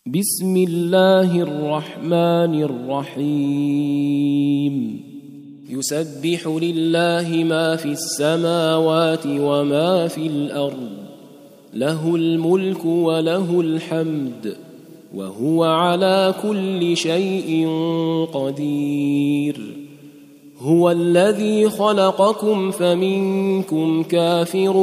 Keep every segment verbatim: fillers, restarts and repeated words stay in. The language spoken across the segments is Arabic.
بسم الله الرحمن الرحيم يسبح لله ما في السماوات وما في الأرض له الملك وله الحمد وهو على كل شيء قدير هو الذي خلقكم فمنكم كافر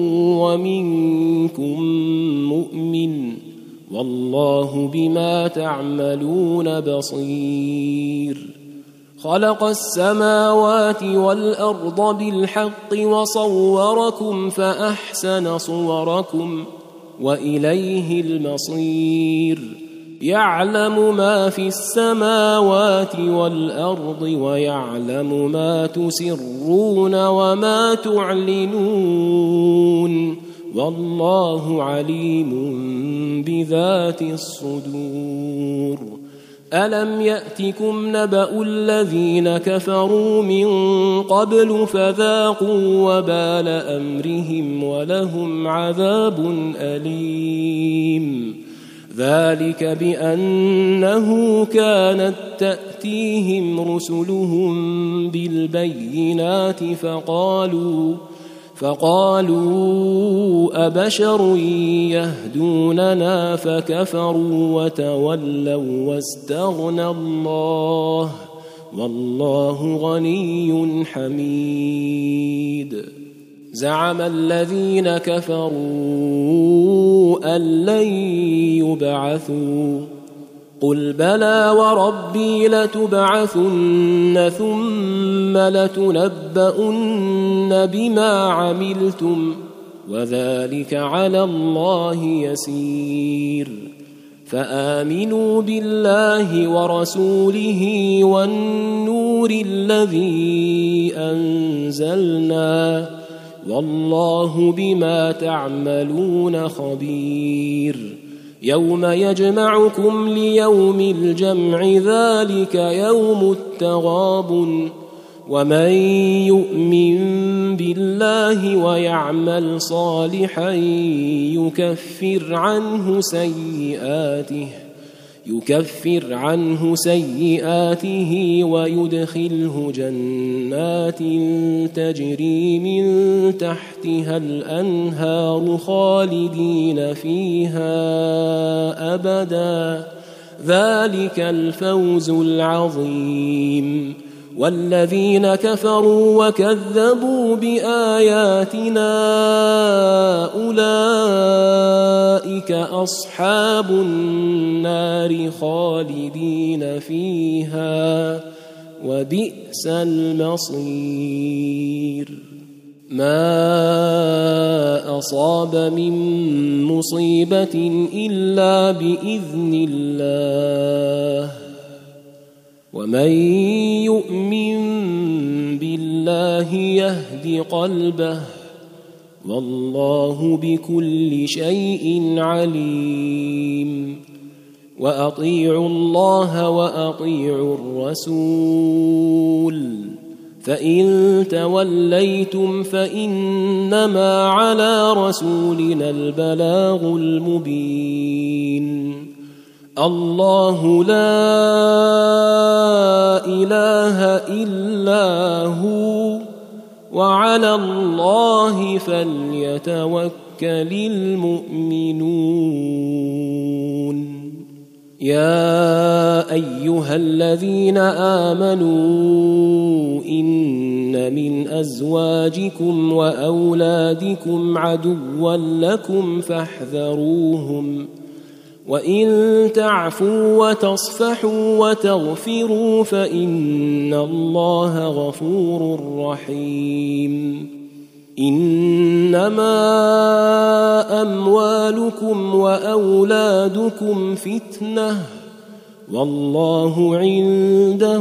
ومنكم مؤمن والله بما تعملون بصير خلق السماوات والأرض بالحق وصوركم فأحسن صوركم وإليه المصير يعلم ما في السماوات والأرض ويعلم ما تسرون وما تعلنون والله عليم بذات الصدور ألم يأتكم نبأ الذين كفروا من قبل فذاقوا وبال أمرهم ولهم عذاب أليم ذلك بأنه كانت تأتيهم رسلهم بالبينات فقالوا فقالوا أبشر يهدوننا فكفروا وتولوا واستغنى الله والله غني حميد زعم الذين كفروا أن لن يبعثوا قل بلى وربي لتبعثن ثم لتنبؤن بما عملتم وذلك على الله يسير فآمنوا بالله ورسوله والنور الذي أنزلنا والله بما تعملون خبير يوم يجمعكم ليوم الجمع ذلك يوم التغابن ومن يؤمن بالله ويعمل صالحا يكفر عنه سيئاته يكفر عنه سيئاته ويدخله جنات تجري من تحتها الأنهار خالدين فيها أبدا ذلك الفوز العظيم والذين كفروا وكذبوا بآياتنا أولئك أصحاب النار خالدين فيها وبئس المصير ما أصاب من مصيبة إلا بإذن الله ومن يؤمن بالله يهد قلبه والله بكل شيء عليم وأطيعوا الله وأطيعوا الرسول فإن توليتم فإنما على رسولنا البلاغ المبين الله لا إله إلا هو وعلى الله فليتوكل المؤمنون يا أيها الذين آمنوا إن من أزواجكم وأولادكم عدوا لكم فاحذروهم وإن تعفوا وتصفحوا وتغفروا فإن الله غفور رحيم إنما أموالكم وأولادكم فتنة والله عنده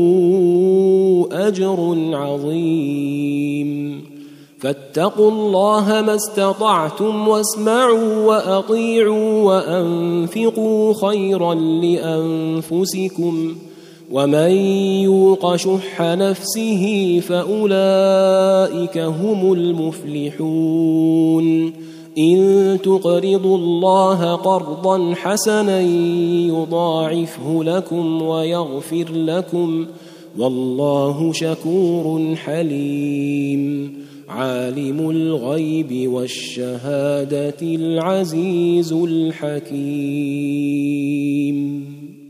أجر عظيم فاتقوا الله ما استطعتم واسمعوا وأطيعوا وأنفقوا خيرا لأنفسكم ومن يوق شح نفسه فأولئك هم المفلحون إن تقرضوا الله قرضا حسنا يضاعفه لكم ويغفر لكم والله شكور حليم عالم الغيب والشهادة العزيز الحكيم.